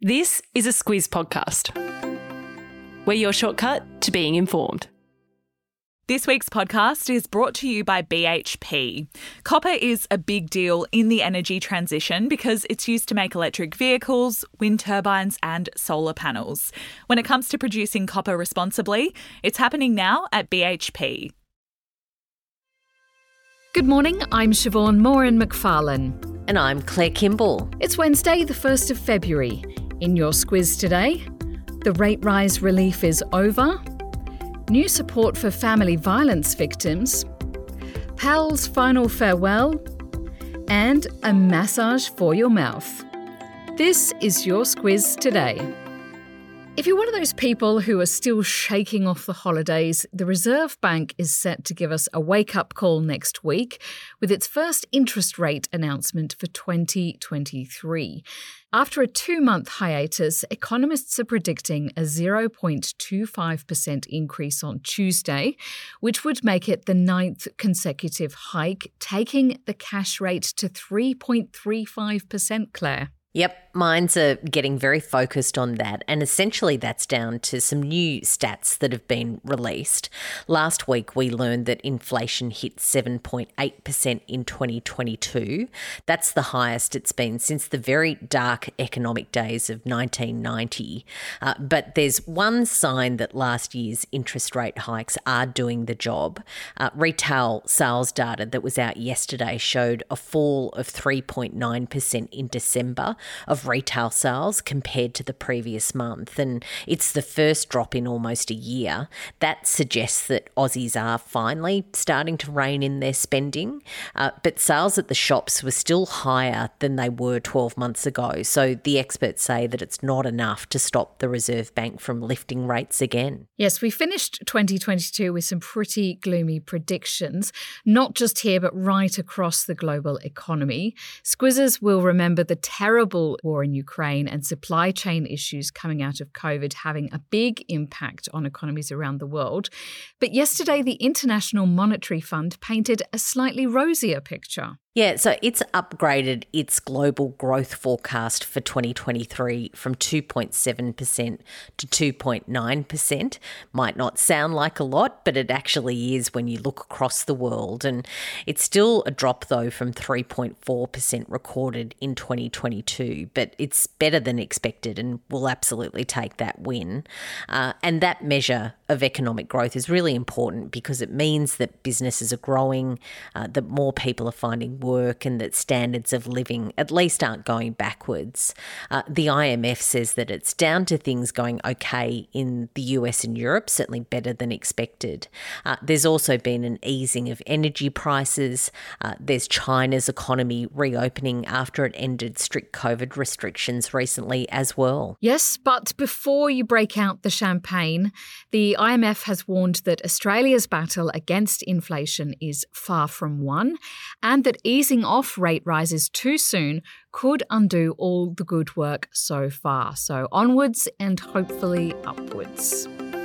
This is a Squiz podcast. We're your shortcut to being informed. This week's podcast is brought to you by BHP. Copper is a big deal in the energy transition because it's used to make electric vehicles, wind turbines and solar panels. When it comes to producing copper responsibly, it's happening now at BHP. Good morning, I'm Siobhan Moran-McFarlane. And I'm Claire Kimball. It's Wednesday, the 1st of February. In your Squiz today, the rate rise relief is over, new support for family violence victims, Pal's final farewell, and a massage for your mouth. This is your Squiz today. If you're one of those people who are still shaking off the holidays, the Reserve Bank is set to give us a wake-up call next week with its first interest rate announcement for 2023. After a 2-month hiatus, economists are predicting a 0.25% increase on Tuesday, which would make it the 9th consecutive hike, taking the cash rate to 3.35%, Claire. Yep, minds are getting very focused on that, and essentially that's down to some new stats that have been released. Last week we learned that inflation hit 7.8% in 2022. That's the highest it's been since the very dark economic days of 1990. But there's one sign that last year's interest rate hikes are doing the job. Retail sales data that was out yesterday showed a fall of 3.9% in December of retail sales compared to the previous month, and it's the first drop in almost a year. That suggests that Aussies are finally starting to rein in their spending, but sales at the shops were still higher than they were 12 months ago, so the experts say that it's not enough to stop the Reserve Bank from lifting rates again. Yes, we finished 2022 with some pretty gloomy predictions, not just here but right across the global economy. Squizzers will remember the terrible war in Ukraine and supply chain issues coming out of COVID having a big impact on economies around the world. But yesterday, the International Monetary Fund painted a slightly rosier picture. Yeah, so it's upgraded its global growth forecast for 2023 from 2.7% to 2.9%. Might not sound like a lot, but it actually is when you look across the world. And it's still a drop, though, from 3.4% recorded in 2022. But it's better than expected, and we'll absolutely take that win. And that measure of economic growth is really important because it means that businesses are growing, that more people are finding work, and that standards of living at least aren't going backwards. The IMF says that it's down to things going okay in the US and Europe, certainly better than expected. There's also been an easing of energy prices. There's China's economy reopening after it ended strict COVID restrictions recently as well. Yes, but before you break out the champagne, the IMF has warned that Australia's battle against inflation is far from won, and that easing off rate rises too soon could undo all the good work so far. So onwards and hopefully upwards.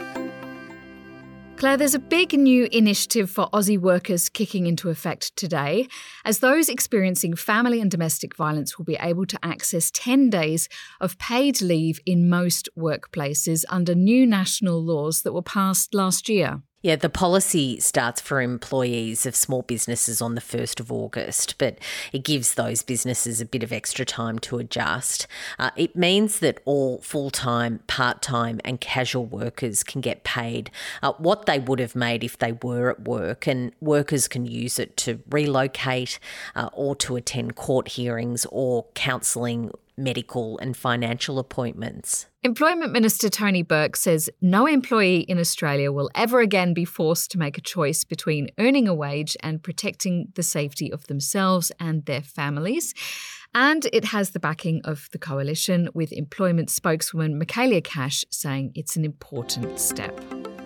Claire, there's a big new initiative for Aussie workers kicking into effect today, as those experiencing family and domestic violence will be able to access 10 days of paid leave in most workplaces under new national laws that were passed last year. Yeah, the policy starts for employees of small businesses on the 1st of August, but it gives those businesses a bit of extra time to adjust. It means that all full-time, part-time and casual workers can get paid what they would have made if they were at work, and workers can use it to relocate or to attend court hearings or counselling, medical and financial appointments. Employment Minister Tony Burke says no employee in Australia will ever again be forced to make a choice between earning a wage and protecting the safety of themselves and their families. And it has the backing of the coalition, with employment spokeswoman Michaelia Cash saying it's an important step.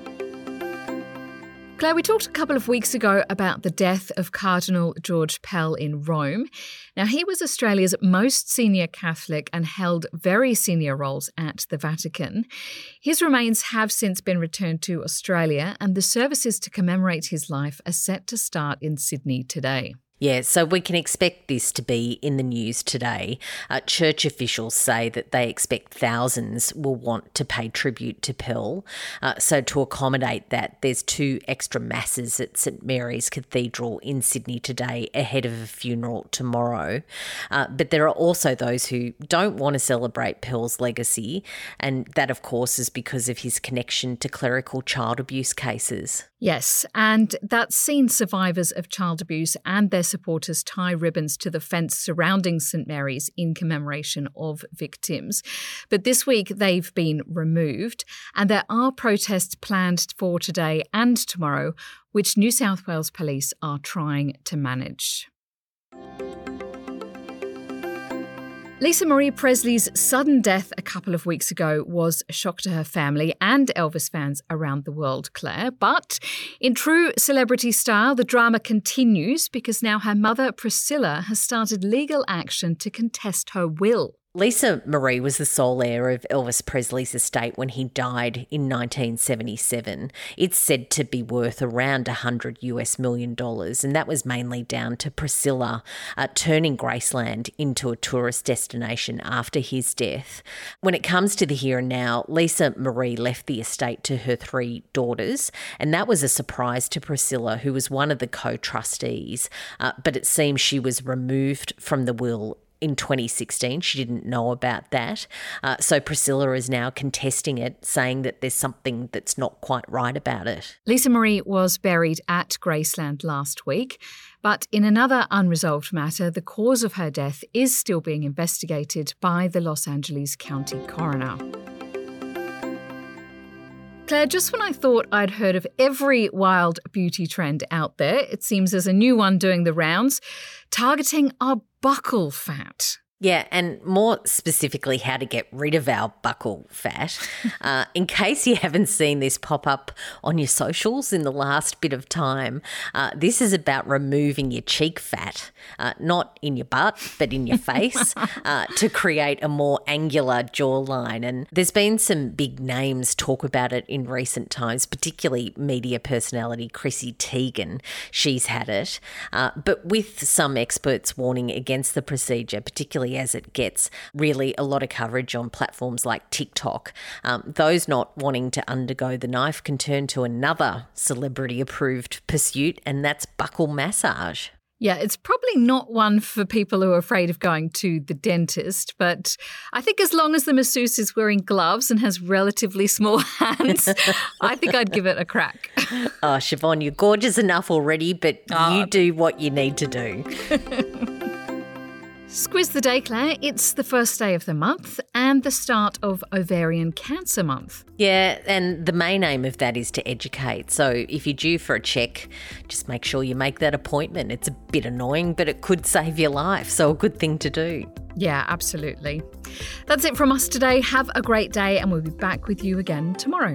Claire, we talked a couple of weeks ago about the death of Cardinal George Pell in Rome. Now, he was Australia's most senior Catholic and held very senior roles at the Vatican. His remains have since been returned to Australia, and the services to commemorate his life are set to start in Sydney today. Yeah, so we can expect this to be in the news today. Church officials say that they expect thousands will want to pay tribute to Pell. So to accommodate that, there's 2 extra masses at St Mary's Cathedral in Sydney today ahead of a funeral tomorrow. But there are also those who don't want to celebrate Pell's legacy, and that, of course, is because of his connection to clerical child abuse cases. Yes, and that's seen survivors of child abuse and their supporters tie ribbons to the fence surrounding St Mary's in commemoration of victims. But this week they've been removed, and there are protests planned for today and tomorrow, which New South Wales Police are trying to manage. Lisa Marie Presley's sudden death a couple of weeks ago was a shock to her family and Elvis fans around the world, Claire. But in true celebrity style, the drama continues because now her mother, Priscilla, has started legal action to contest her will. Lisa Marie was the sole heir of Elvis Presley's estate when he died in 1977. It's said to be worth around $100 million, and that was mainly down to Priscilla turning Graceland into a tourist destination after his death. When it comes to the here and now, Lisa Marie left the estate to her 3 daughters, and that was a surprise to Priscilla, who was one of the co-trustees, but it seems she was removed from the will in 2016. She didn't know about that. So Priscilla is now contesting it, saying that there's something that's not quite right about it. Lisa Marie was buried at Graceland last week, but in another unresolved matter, the cause of her death is still being investigated by the Los Angeles County coroner. Claire, just when I thought I'd heard of every wild beauty trend out there, it seems there's a new one doing the rounds, targeting our buccal fat. Yeah, and more specifically, how to get rid of our buccal fat. In case you haven't seen this pop up on your socials in the last bit of time, this is about removing your cheek fat, not in your butt, but in your face, to create a more angular jawline. And there's been some big names talk about it in recent times, particularly media personality Chrissy Teigen. She's had it, but with some experts warning against the procedure, particularly as it gets really a lot of coverage on platforms like TikTok. Those not wanting to undergo the knife can turn to another celebrity-approved pursuit, and that's buccal massage. Yeah, it's probably not one for people who are afraid of going to the dentist, but I think as long as the masseuse is wearing gloves and has relatively small hands, I think I'd give it a crack. Oh, Siobhan, you're gorgeous enough already, but you do what you need to do. Squiz the day, Claire. It's the first day of the month and the start of Ovarian Cancer Month. Yeah, and the main aim of that is to educate. So if you're due for a check, just make sure you make that appointment. It's a bit annoying, but it could save your life, so a good thing to do. Yeah, absolutely. That's it from us today. Have a great day, and we'll be back with you again tomorrow.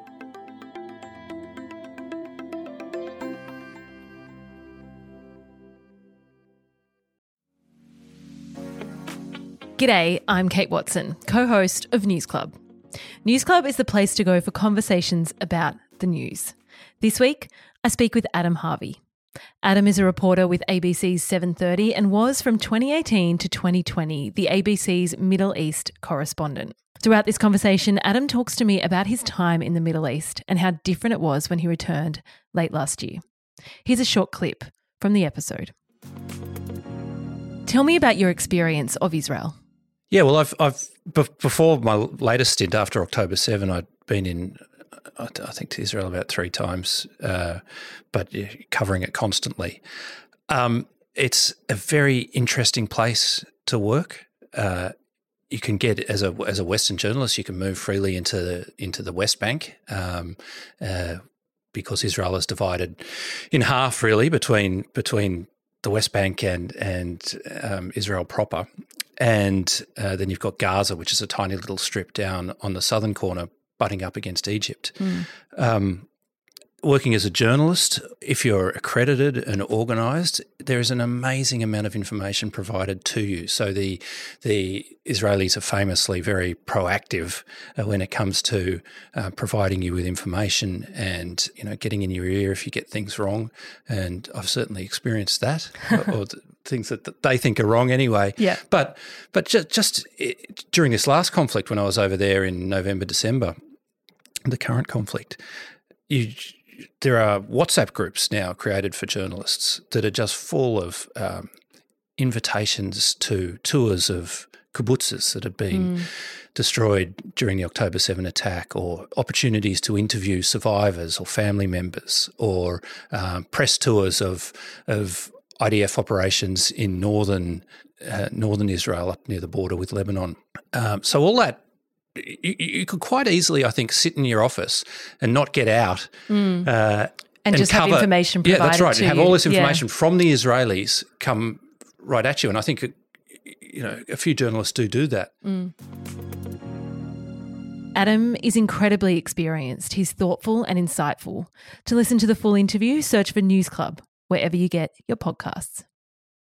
G'day, I'm Kate Watson, co-host of News Club. News Club is the place to go for conversations about the news. This week, I speak with Adam Harvey. Adam is a reporter with ABC's 7:30 and was from 2018 to 2020 the ABC's Middle East correspondent. Throughout this conversation, Adam talks to me about his time in the Middle East and how different it was when he returned late last year. Here's a short clip from the episode. Tell me about your experience of Israel. Yeah, well, I've before my latest stint after October 7, I'd been in, I think, to Israel about 3 times, but covering it constantly. It's a very interesting place to work. You can get, as a Western journalist, you can move freely into the West Bank because Israel is divided in half, really, between the West Bank and Israel proper. And then you've got Gaza, which is a tiny little strip down on the southern corner, butting up against Egypt. working as a journalist, if you're accredited and organised, there is an amazing amount of information provided to you. So the Israelis are famously very proactive when it comes to providing you with information and, getting in your ear if you get things wrong. And I've certainly experienced that, or things that they think are wrong anyway. Yeah. But just during this last conflict, when I was over there in November, December, the current conflict, there are WhatsApp groups now created for journalists that are just full of invitations to tours of kibbutzes that have been destroyed during the October 7 attack, or opportunities to interview survivors or family members, or press tours of IDF operations in northern Israel up near the border with Lebanon. So all that, you could quite easily, I think, sit in your office and not get out and just have information provided. Yeah, that's right. To have you. all this information from the Israelis come right at you. And I think, a few journalists do that. Adam is incredibly experienced. He's thoughtful and insightful. To listen to the full interview, search for News Club wherever you get your podcasts.